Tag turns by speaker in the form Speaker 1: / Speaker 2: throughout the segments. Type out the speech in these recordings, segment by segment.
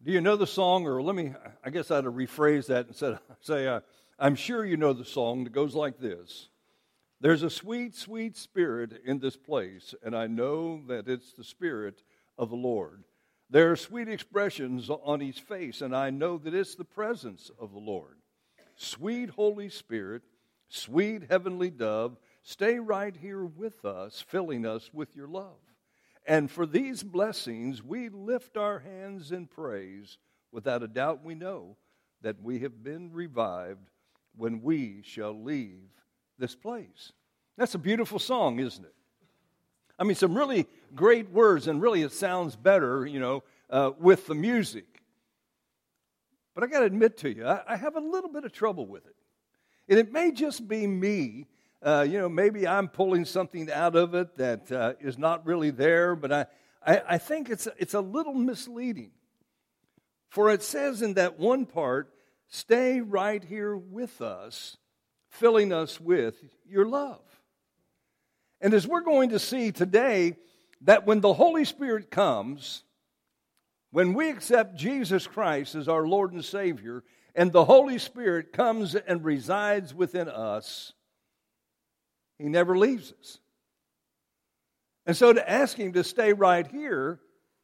Speaker 1: Do you know the song? Or I guess I ought to rephrase that and say, I'm sure you know the song that goes like this. There's a sweet, sweet spirit in this place, and I know that it's the Spirit of the Lord. There are sweet expressions on his face, and I know that it's the presence of the Lord. Sweet Holy Spirit, sweet heavenly dove, stay right here with us, filling us with your love. And for these blessings, we lift our hands in praise. Without a doubt, we know that we have been revived when we shall leave this place. That's a beautiful song, isn't it? I mean, some really great words, and really it sounds better, with the music. But I got to admit to you, I have a little bit of trouble with it. And it may just be me. Maybe I'm pulling something out of it that is not really there, but I think it's a little misleading. For it says in that one part, stay right here with us, filling us with your love. And as we're going to see today, that when the Holy Spirit comes, when we accept Jesus Christ as our Lord and Savior, and the Holy Spirit comes and resides within us, He never leaves us. And so to ask Him to stay right here,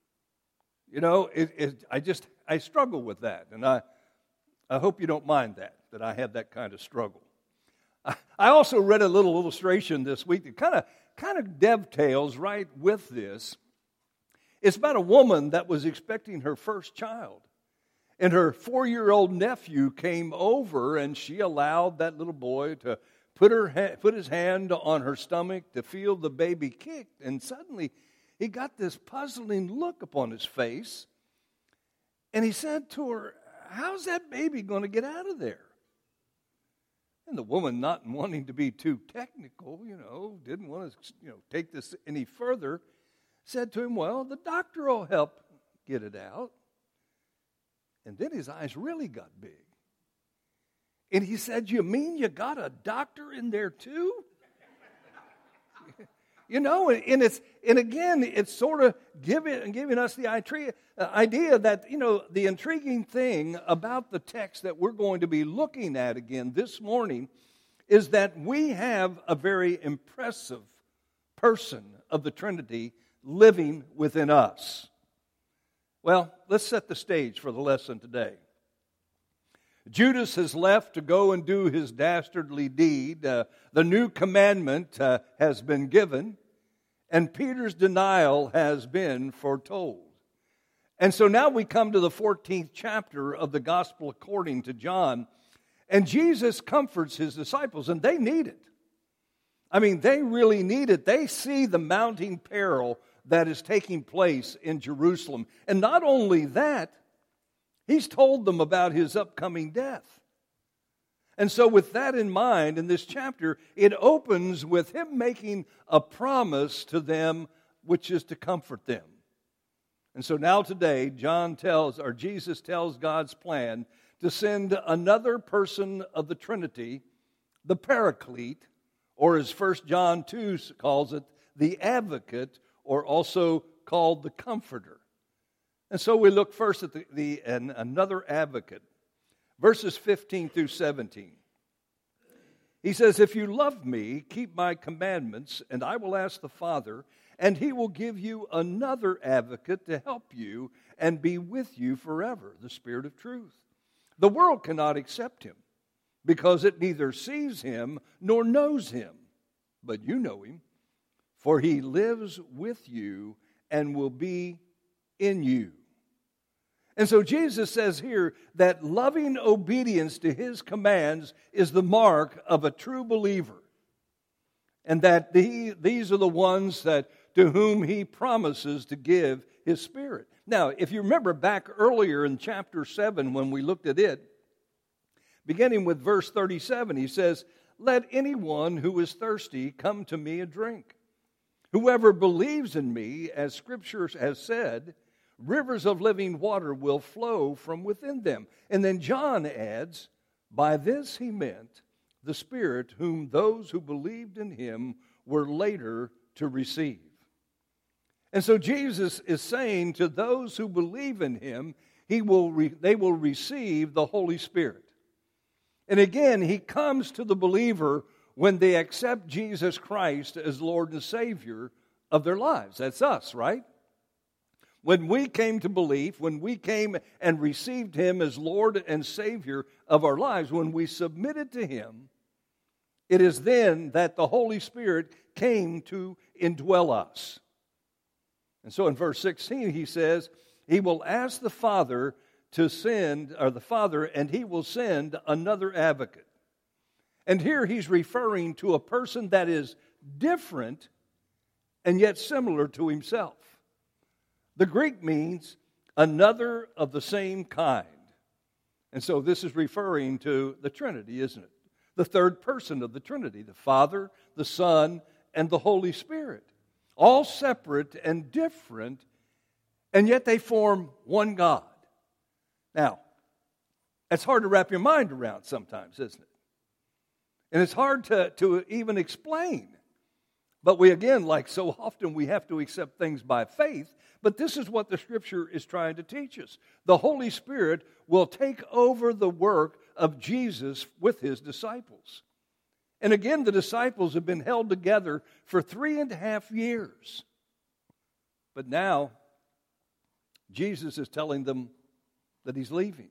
Speaker 1: I struggle with that. And I hope you don't mind that I have that kind of struggle. I also read a little illustration this week that kind of dovetails right with this. It's about a woman that was expecting her first child. And her 4-year-old nephew came over, and she allowed that little boy to put his hand on her stomach to feel the baby kick. And suddenly, he got this puzzling look upon his face. And he said to her, how's that baby going to get out of there? And the woman, not wanting to be too technical, didn't want to, take this any further, said to him, well, the doctor will help get it out. And then his eyes really got big. And he said, you mean you got a doctor in there too? And again, it's sort of giving us the idea that, the intriguing thing about the text that we're going to be looking at again this morning is that we have a very impressive person of the Trinity living within us. Well, let's set the stage for the lesson today. Judas has left to go and do his dastardly deed. The new commandment has been given, and Peter's denial has been foretold. And so now we come to the 14th chapter of the Gospel according to John, and Jesus comforts his disciples, and they need it. I mean, they really need it. They see the mounting peril that is taking place in Jerusalem. And not only that, he's told them about his upcoming death. And so with that in mind, in this chapter, it opens with him making a promise to them, which is to comfort them. And so now today, Jesus tells God's plan to send another person of the Trinity, the Paraclete, or as 1 John 2 calls it, the Advocate, or also called the Comforter. And so we look first at another advocate. Verses 15 through 17. He says, if you love me, keep my commandments, and I will ask the Father, and he will give you another advocate to help you and be with you forever, the Spirit of truth. The world cannot accept him, because it neither sees him nor knows him. But you know him, for he lives with you and will be in you. And so Jesus says here that loving obedience to his commands is the mark of a true believer. And that these are the ones to whom he promises to give his Spirit. Now, if you remember back earlier in chapter 7 when we looked at it, beginning with verse 37, he says, let anyone who is thirsty come to me and drink. Whoever believes in me, as Scripture has said, rivers of living water will flow from within them. And then John adds, by this he meant the Spirit whom those who believed in him were later to receive. And so Jesus is saying to those who believe in him, they will receive the Holy Spirit. And again, He comes to the believer when they accept Jesus Christ as Lord and Savior of their lives. That's us, right? When we came to belief, when we came and received Him as Lord and Savior of our lives, when we submitted to Him, it is then that the Holy Spirit came to indwell us. And so in verse 16 he says, He will ask the Father to send, or the Father, and He will send another advocate. And here he's referring to a person that is different and yet similar to Himself. The Greek means another of the same kind. And so this is referring to the Trinity, isn't it? The third person of the Trinity, the Father, the Son, and the Holy Spirit. All separate and different, and yet they form one God. Now, it's hard to wrap your mind around sometimes, isn't it? And it's hard to even explain. But we, again, like so often, we have to accept things by faith. But this is what the Scripture is trying to teach us. The Holy Spirit will take over the work of Jesus with His disciples. And again, the disciples have been held together for 3.5 years. But now, Jesus is telling them that He's leaving.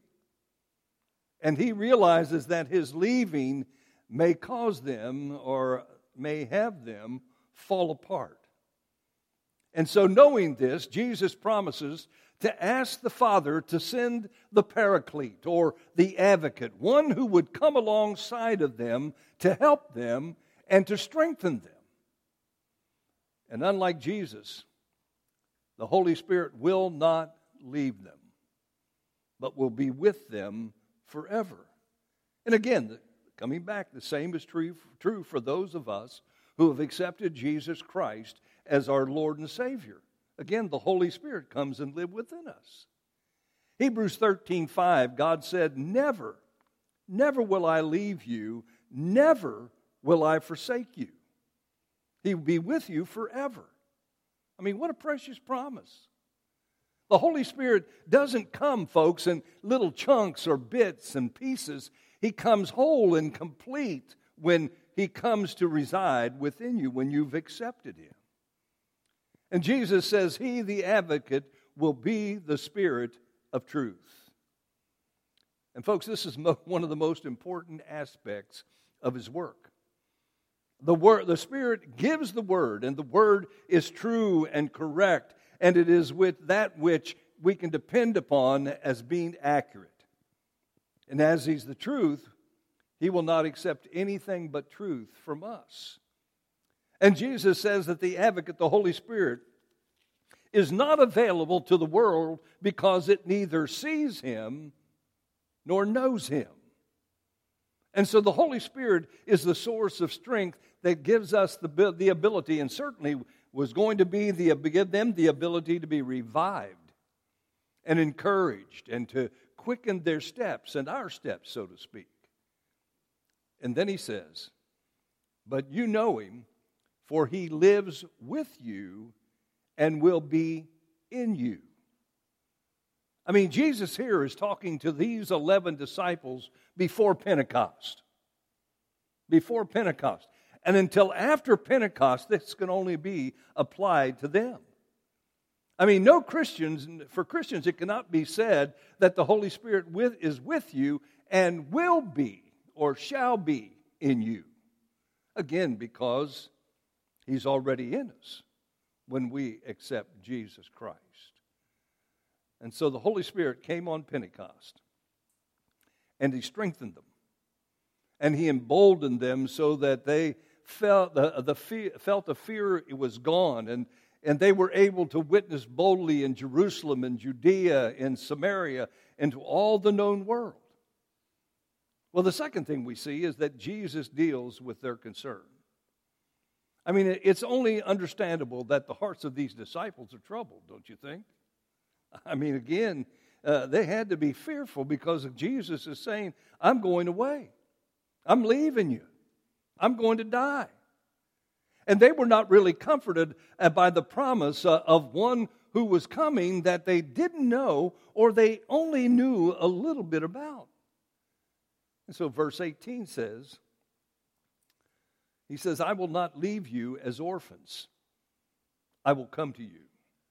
Speaker 1: And He realizes that His leaving may cause them, or may have them, fall apart. And so knowing this, Jesus promises to ask the Father to send the Paraclete, or the Advocate, one who would come alongside of them to help them and to strengthen them. And unlike Jesus, the Holy Spirit will not leave them, but will be with them forever. And again, coming back, the same is true for those of us who have accepted Jesus Christ as our Lord and Savior. Again, the Holy Spirit comes and lives within us. Hebrews 13:5, God said, never will I leave you, never will I forsake you. He will be with you forever. I mean, what a precious promise. The Holy Spirit doesn't come, folks, in little chunks or bits and pieces. He comes whole and complete when He comes to reside within you, when you've accepted Him. And Jesus says He, the Advocate, will be the Spirit of truth. And folks, this is one of the most important aspects of His work. The Spirit gives the Word, and the Word is true and correct, and it is with that which we can depend upon as being accurate. And as He's the truth, He will not accept anything but truth from us. And Jesus says that the Advocate, the Holy Spirit, is not available to the world because it neither sees Him nor knows Him. And so the Holy Spirit is the source of strength that gives us the ability, and certainly was going to be give them the ability to be revived and encouraged and to quicken their steps and our steps, so to speak. And then He says, but you know Him, for He lives with you and will be in you. I mean, Jesus here is talking to these 11 disciples before Pentecost. Before Pentecost. And until after Pentecost, this can only be applied to them. I mean, for Christians, it cannot be said that the Holy Spirit is with you and will be or shall be in you. Again, because He's already in us when we accept Jesus Christ. And so the Holy Spirit came on Pentecost, and He strengthened them, and He emboldened them so that they felt the fear it was gone, and they were able to witness boldly in Jerusalem and Judea and Samaria and to all the known world. Well, the second thing we see is that Jesus deals with their concern. I mean, it's only understandable that the hearts of these disciples are troubled, don't you think? I mean, again, they had to be fearful because Jesus is saying, I'm going away. I'm leaving you. I'm going to die. And they were not really comforted by the promise of one who was coming that they didn't know or they only knew a little bit about. And so verse 18 says, he says, I will not leave you as orphans. I will come to you.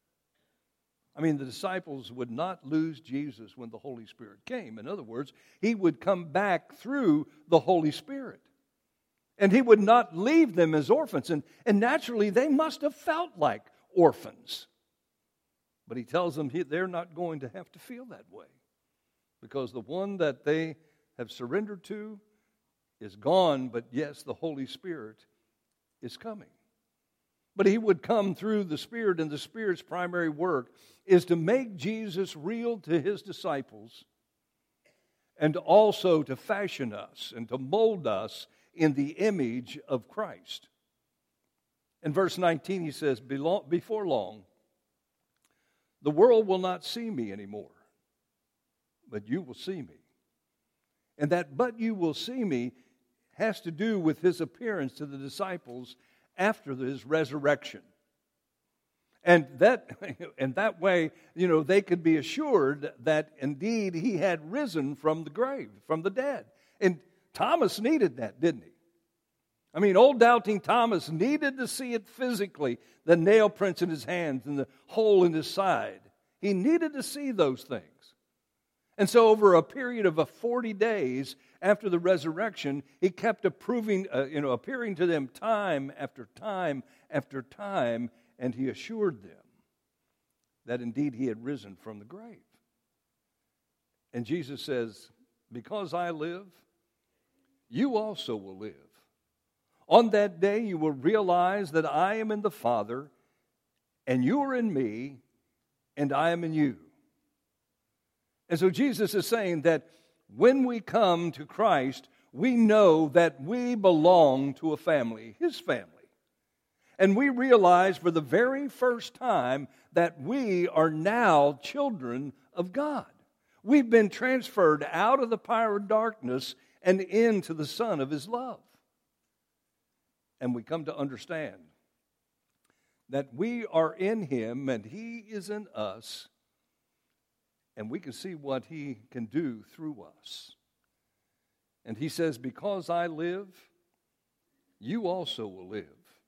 Speaker 1: I mean, the disciples would not lose Jesus when the Holy Spirit came. In other words, he would come back through the Holy Spirit. And he would not leave them as orphans. And naturally, they must have felt like orphans. But he tells them they're not going to have to feel that way. Because the one that they have surrendered to is gone, but yes, the Holy Spirit is coming. But he would come through the Spirit, and the Spirit's primary work is to make Jesus real to his disciples and also to fashion us and to mold us in the image of Christ. In verse 19 he says, before long, the world will not see me anymore, but you will see me. And that "but you will see me" has to do with his appearance to the disciples after his resurrection. And that way, they could be assured that indeed he had risen from the grave, from the dead. And Thomas needed that, didn't he? I mean, old doubting Thomas needed to see it physically, the nail prints in his hands and the hole in his side. He needed to see those things. And so over a period of 40 days after the resurrection, he kept appearing to them time after time after time, and he assured them that indeed he had risen from the grave. And Jesus says, because I live, you also will live. On that day you will realize that I am in the Father, and you are in me, and I am in you. And so Jesus is saying that when we come to Christ, we know that we belong to a family, his family. And we realize for the very first time that we are now children of God. We've been transferred out of the power of darkness and into the Son of his love. And we come to understand that we are in him and he is in us, and we can see what he can do through us. And he says, because I live, you also will live.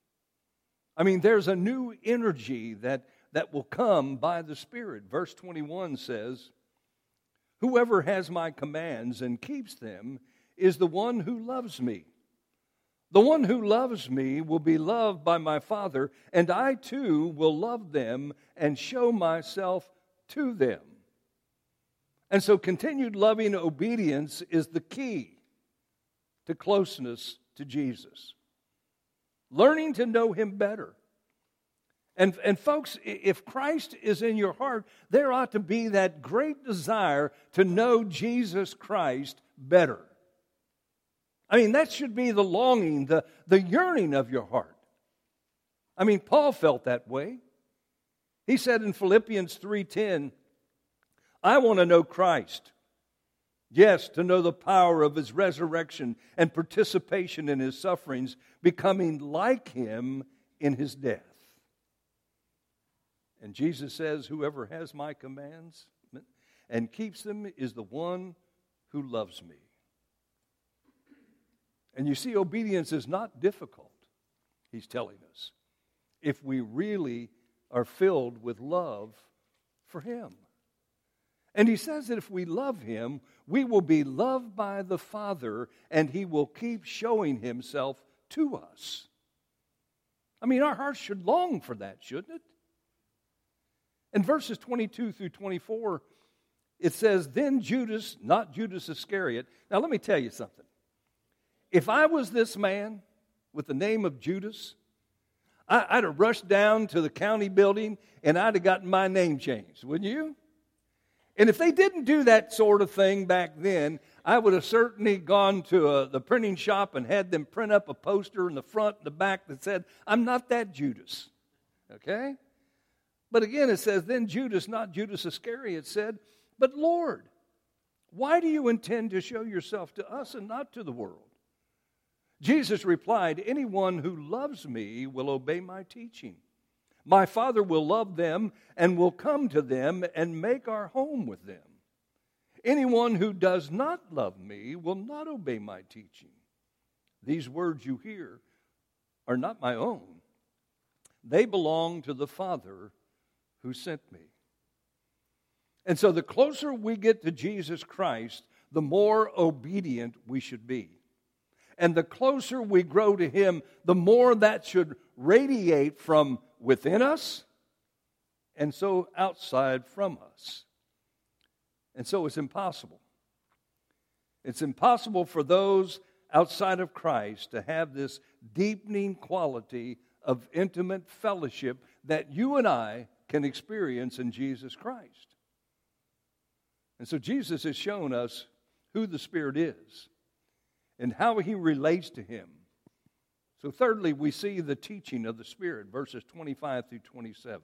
Speaker 1: I mean, there's a new energy that will come by the Spirit. Verse 21 says, whoever has my commands and keeps them is the one who loves me. The one who loves me will be loved by my Father, and I too will love them and show myself to them. And so continued loving obedience is the key to closeness to Jesus. Learning to know him better. And folks, if Christ is in your heart, there ought to be that great desire to know Jesus Christ better. I mean, that should be the longing, the yearning of your heart. I mean, Paul felt that way. He said in Philippians 3:10, I want to know Christ. Yes, to know the power of his resurrection and participation in his sufferings, becoming like him in his death. And Jesus says, whoever has my commands and keeps them is the one who loves me. And you see, obedience is not difficult, he's telling us, if we really are filled with love for him. And he says that if we love him, we will be loved by the Father, and he will keep showing himself to us. I mean, our hearts should long for that, shouldn't it? In verses 22 through 24, it says, then Judas, not Judas Iscariot. Now, let me tell you something. If I was this man with the name of Judas, I'd have rushed down to the county building and I'd have gotten my name changed, wouldn't you? And if they didn't do that sort of thing back then, I would have certainly gone to the printing shop and had them print up a poster in the front and the back that said, I'm not that Judas. Okay? But again, it says, then Judas, not Judas Iscariot, said, but Lord, why do you intend to show yourself to us and not to the world? Jesus replied, "Anyone who loves me will obey my teaching. My Father will love them and will come to them and make our home with them. Anyone who does not love me will not obey my teaching. These words you hear are not my own. They belong to the Father who sent me." And so the closer we get to Jesus Christ, the more obedient we should be. And the closer we grow to Him, the more that should radiate from within us and so outside from us. And so it's impossible. It's impossible for those outside of Christ to have this deepening quality of intimate fellowship that you and I can experience in Jesus Christ. And so Jesus has shown us who the Spirit is and how He relates to Him. So thirdly, we see the teaching of the Spirit, verses 25 through 27.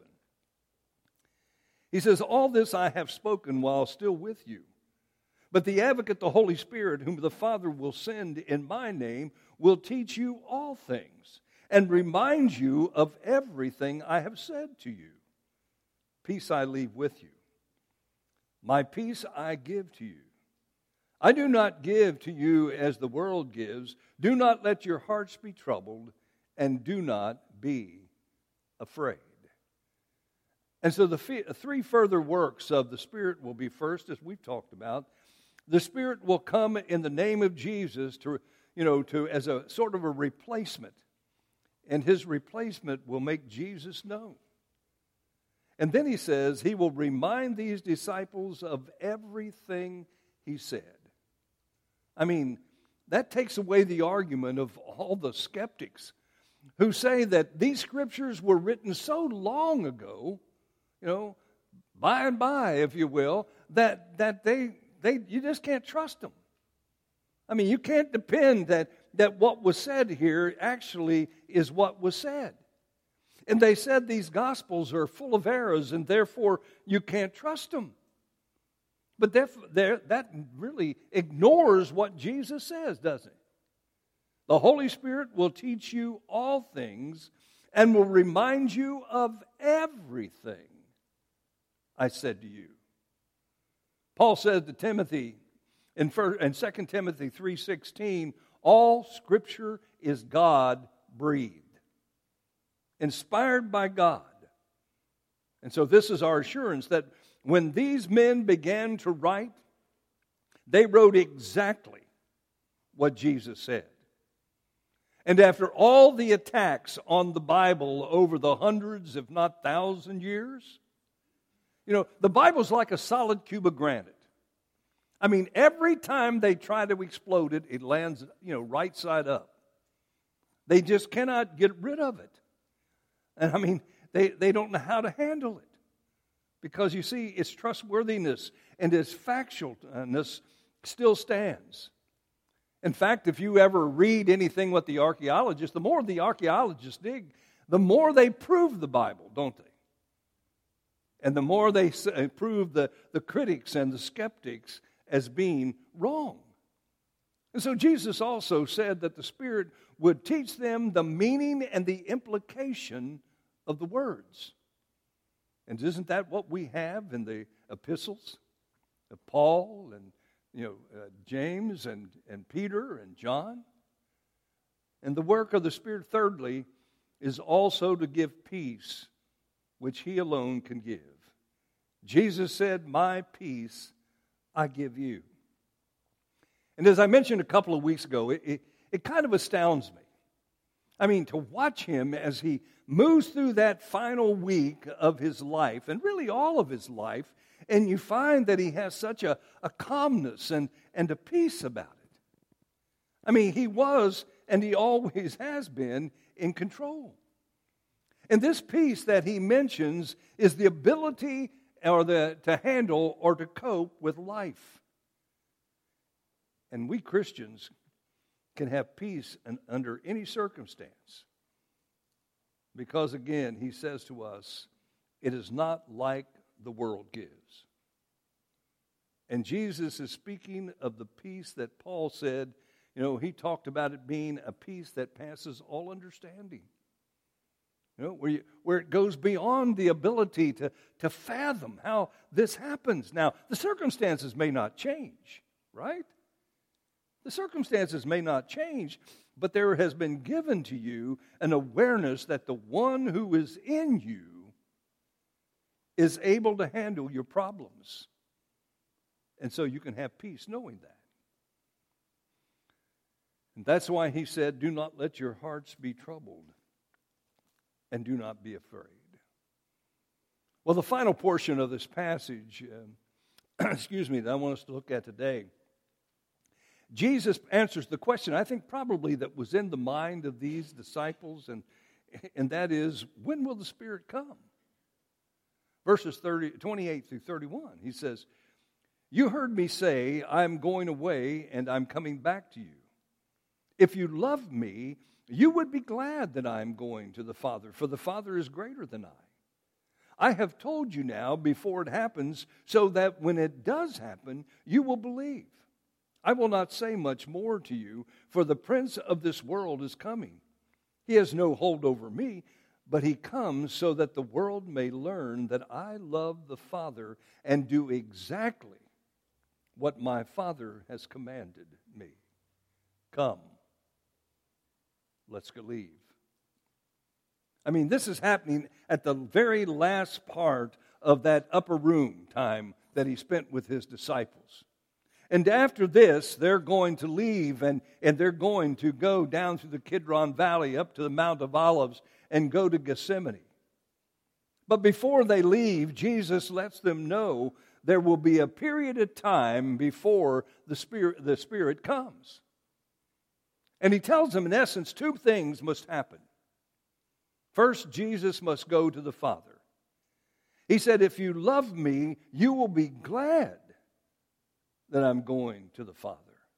Speaker 1: He says, "All this I have spoken while still with you. But the Advocate, the Holy Spirit, whom the Father will send in my name, will teach you all things and remind you of everything I have said to you. Peace I leave with you. My peace I give to you. I do not give to you as the world gives. Do not let your hearts be troubled, and do not be afraid." And so the three further works of the Spirit will be, first, as we've talked about, the Spirit will come in the name of Jesus to as a sort of a replacement. And His replacement will make Jesus known. And then He says He will remind these disciples of everything He said. I mean, that takes away the argument of all the skeptics who say that these scriptures were written so long ago, by and by, if you will, that you just can't trust them. I mean, you can't depend that what was said here actually is what was said. And they said these Gospels are full of errors, and therefore you can't trust them. But that really ignores what Jesus says, doesn't it? The Holy Spirit will teach you all things and will remind you of everything I said to you. Paul said to Timothy in 2 Timothy 3:16, all Scripture is God-breathed, inspired by God. And so this is our assurance that when these men began to write, they wrote exactly what Jesus said. And after all the attacks on the Bible over the hundreds, if not 1,000 years, the Bible's like a solid cube of granite. I mean, every time they try to explode it, it lands, right side up. They just cannot get rid of it. And I mean, they don't know how to handle it. Because you see, its trustworthiness and its factualness still stands. In fact, if you ever read anything with the archaeologists, the more the archaeologists dig, the more they prove the Bible, don't they? And the more they prove the critics and the skeptics as being wrong. And so Jesus also said that the Spirit would teach them the meaning and the implication of the words. And isn't that what we have in the epistles of Paul and James and Peter and John? And the work of the Spirit, thirdly, is also to give peace, which He alone can give. Jesus said, "My peace I give you." And as I mentioned a couple of weeks ago, it kind of astounds me. I mean, to watch Him as He moves through that final week of His life, and really all of His life, and you find that He has such a calmness and a peace about it. I mean, He was, and He always has been, in control. And this peace that He mentions is the ability to handle or to cope with life. And we Christians can have peace under any circumstance. Because again, He says to us, it is not like the world gives. And Jesus is speaking of the peace that Paul said he talked about it being a peace that passes all understanding. Where it goes beyond the ability to fathom how this happens. Now, the circumstances may not change, right? The circumstances may not change, but there has been given to you an awareness that the one who is in you is able to handle your problems. And so you can have peace knowing that. And that's why he said, do not let your hearts be troubled, and do not be afraid. Well, the final portion of this passage, that I want us to look at today, Jesus answers the question, I think probably that was in the mind of these disciples, and that is, when will the Spirit come? Verses 28 through 31, he says, you heard me say, I'm going away and I'm coming back to you. If you love me, you would be glad that I am going to the Father, for the Father is greater than I. I have told you now before it happens, so that when it does happen, you will believe. I will not say much more to you, for the prince of this world is coming. He has no hold over me, but he comes so that the world may learn that I love the Father and do exactly what my Father has commanded me. Come. Let's go leave. I mean, this is happening at the very last part of that upper room time that he spent with his disciples. And after this, they're going to leave and they're going to go down through the Kidron Valley up to the Mount of Olives and go to Gethsemane. But before they leave, Jesus lets them know there will be a period of time before the Spirit comes. And he tells them, in essence, two things must happen. First, Jesus must go to the Father. He said, if you love me, you will be glad that I'm going to the Father.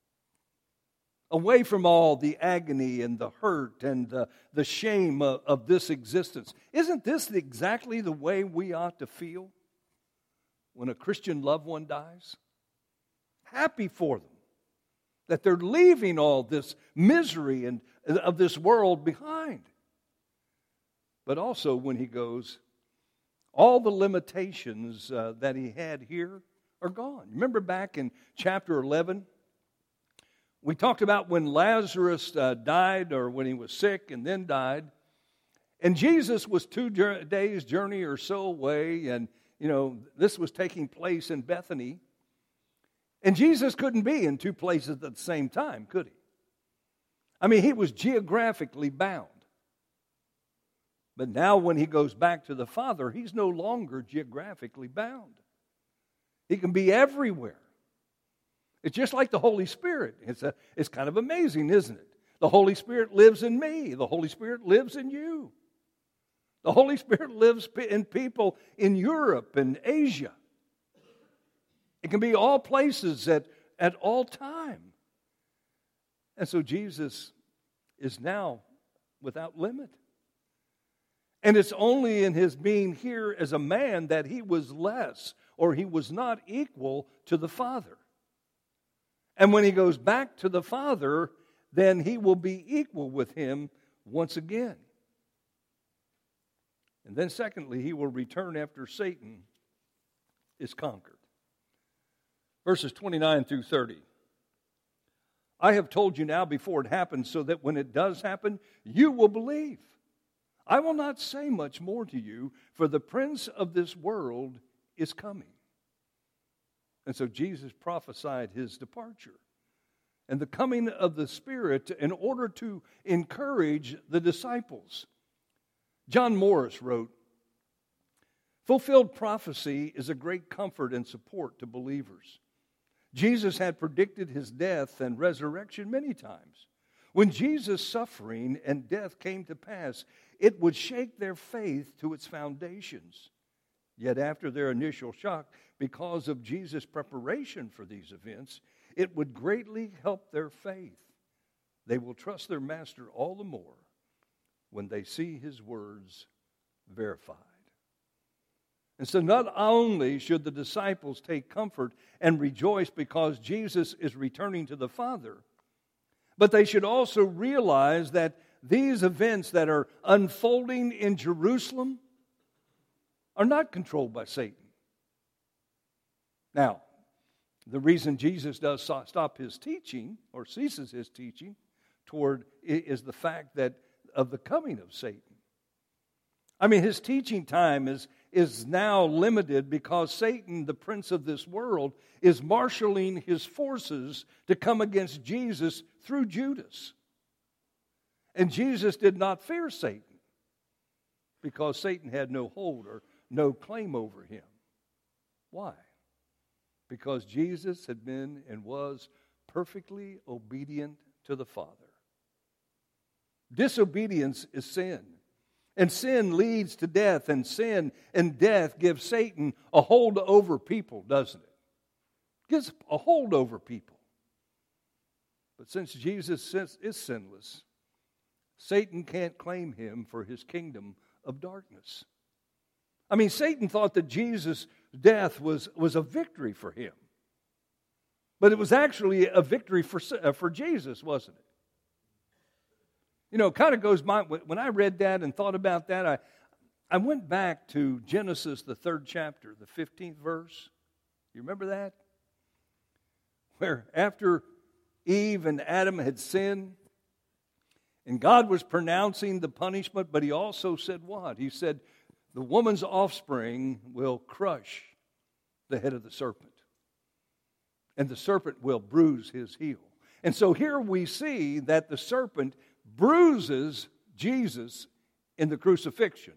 Speaker 1: Away from all the agony and the hurt and the shame of this existence. Isn't this exactly the way we ought to feel when a Christian loved one dies? Happy for them. That they're leaving all this misery and of this world behind. But also when he goes, all the limitations that he had here are gone. Remember back in chapter 11, we talked about when Lazarus died, or when he was sick and then died. And Jesus was 2 days' journey or so away, and this was taking place in Bethany. And Jesus couldn't be in two places at the same time, could he? I mean, he was geographically bound. But now when he goes back to the Father, he's no longer geographically bound. He can be everywhere. It's just like the Holy Spirit. It's kind of amazing, isn't it? The Holy Spirit lives in me. The Holy Spirit lives in you. The Holy Spirit lives in people in Europe and Asia. It can be all places at all time. And so Jesus is now without limit. And it's only in his being here as a man that he was less, or he was not equal to the Father. And when he goes back to the Father, then he will be equal with him once again. And then secondly, he will return after Satan is conquered. Verses 29 through 30. I have told you now before it happens, so that when it does happen, you will believe. I will not say much more to you, for the prince of this world is coming. And so Jesus prophesied his departure and the coming of the Spirit in order to encourage the disciples. John Morris wrote, fulfilled prophecy is a great comfort and support to believers. Jesus had predicted his death and resurrection many times. When Jesus' suffering and death came to pass, it would shake their faith to its foundations. Yet after their initial shock, because of Jesus' preparation for these events, it would greatly help their faith. They will trust their Master all the more when they see his words verified. And so not only should the disciples take comfort and rejoice because Jesus is returning to the Father, But they should also realize that these events that are unfolding in Jerusalem are not controlled by Satan. Now, the reason Jesus does stop his teaching or ceases his teaching toward is the fact that of the coming of Satan. I mean, his teaching time is now limited because Satan, the prince of this world, is marshaling his forces to come against Jesus through Judas. And Jesus did not fear Satan because Satan had no hold or no claim over him. Why? Because Jesus had been and was perfectly obedient to the Father. Disobedience is sin. And sin leads to death, and sin and death give Satan a hold over people, doesn't it? Gives a hold over people. But since Jesus is sinless, Satan can't claim him for his kingdom of darkness. I mean, Satan thought that Jesus' death was a victory for him. But it was actually a victory for Jesus, wasn't it? You know, it kind of goes by, when I read that and thought about that, I went back to Genesis, the 3rd chapter, the 15th verse. You remember that? Where after Eve and Adam had sinned, and God was pronouncing the punishment, but he also said what? He said, the woman's offspring will crush the head of the serpent, and the serpent will bruise his heel. And so here we see that the serpent bruises Jesus in the crucifixion,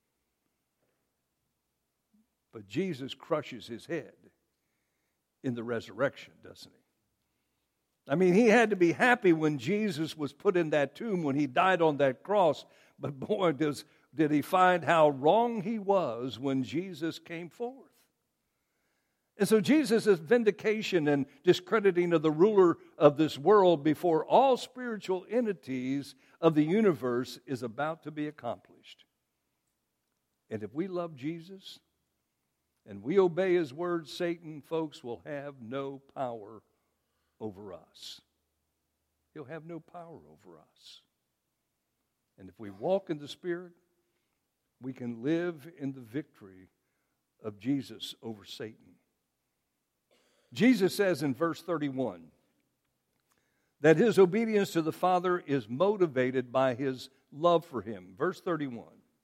Speaker 1: but Jesus crushes his head in the resurrection, doesn't he? I mean, he had to be happy when Jesus was put in that tomb, when he died on that cross, but boy, did he find how wrong he was when Jesus came forth. And so Jesus' vindication and discrediting of the ruler of this world before all spiritual entities of the universe is about to be accomplished. And if we love Jesus and we obey his word, Satan, folks, will have no power over us. He'll have no power over us. And if we walk in the Spirit, we can live in the victory of Jesus over Satan. Jesus says in verse 31 that his obedience to the Father is motivated by his love for him. Verse 31.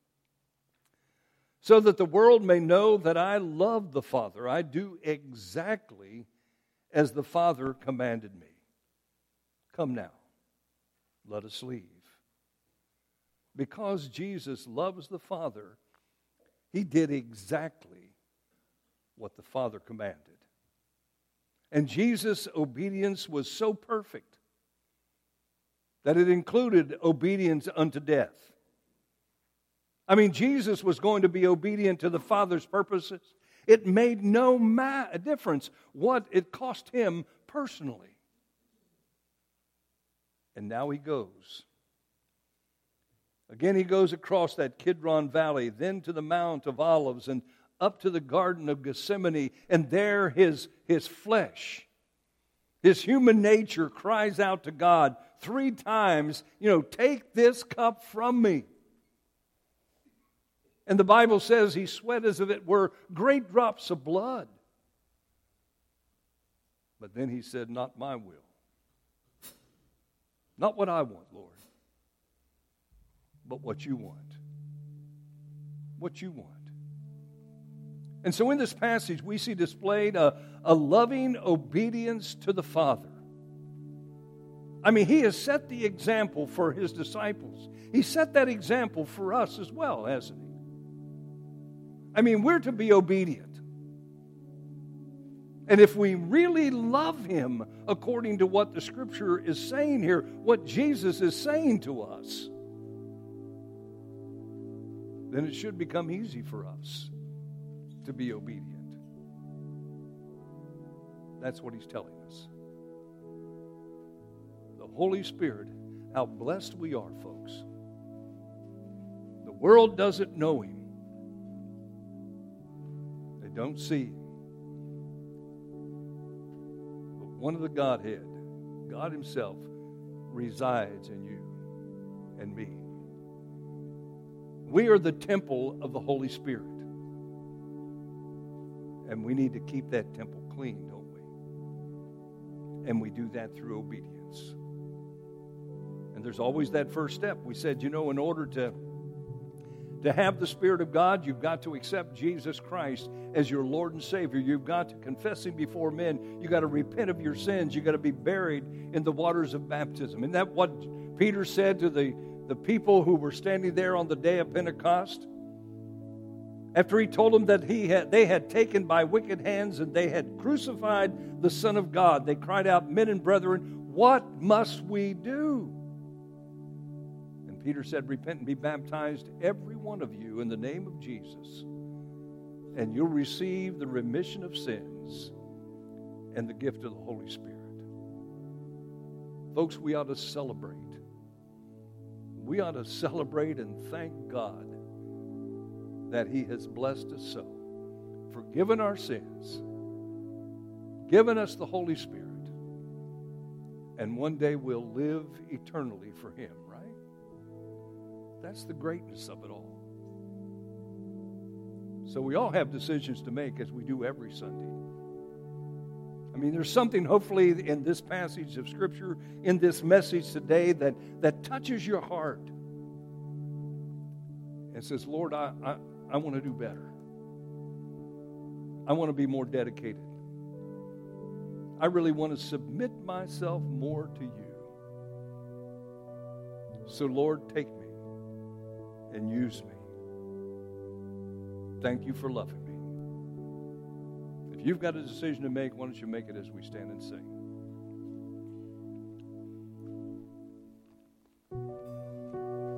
Speaker 1: So that the world may know that I love the Father, I do exactly as the Father commanded me. Come now, let us leave. Because Jesus loves the Father, he did exactly what the Father commanded. And Jesus' obedience was so perfect that it included obedience unto death. I mean, Jesus was going to be obedient to the Father's purposes. It made no difference what it cost him personally. And now he goes. Again, he goes across that Kidron Valley, then to the Mount of Olives, and up to the Garden of Gethsemane, and there his flesh, his human nature cries out to God 3 times, take this cup from me. And the Bible says he sweat as if it were great drops of blood. But then he said, not my will. Not what I want, Lord, but what you want. What you want. And so in this passage, we see displayed a loving obedience to the Father. I mean, he has set the example for his disciples. He set that example for us as well, hasn't he? I mean, we're to be obedient. And if we really love him according to what the Scripture is saying here, what Jesus is saying to us, then it should become easy for us to be obedient. That's what he's telling us. The Holy Spirit, how blessed we are, folks. The world doesn't know him. They don't see him. But one of the Godhead, God himself, resides in you and me. We are the temple of the Holy Spirit. And we need to keep that temple clean, don't we? And we do that through obedience. And there's always that first step. We said, in order to have the Spirit of God, you've got to accept Jesus Christ as your Lord and Savior. You've got to confess Him before men. You've got to repent of your sins. You've got to be buried in the waters of baptism. Isn't that what Peter said to the people who were standing there on the day of Pentecost? After he told them that they had taken by wicked hands and they had crucified the Son of God, they cried out, "Men and brethren, what must we do?" And Peter said, "Repent and be baptized, every one of you, in the name of Jesus, and you'll receive the remission of sins and the gift of the Holy Spirit." Folks, we ought to celebrate. We ought to celebrate and thank God that He has blessed us so, forgiven our sins, given us the Holy Spirit, and one day we'll live eternally for Him, right? That's the greatness of it all. So we all have decisions to make, as we do every Sunday. I mean, there's something hopefully in this passage of Scripture, in this message today, that touches your heart and says, "Lord, I want to do better. I want to be more dedicated. I really want to submit myself more to you. So, Lord, take me and use me. Thank you for loving me." If you've got a decision to make, why don't you make it as we stand and sing?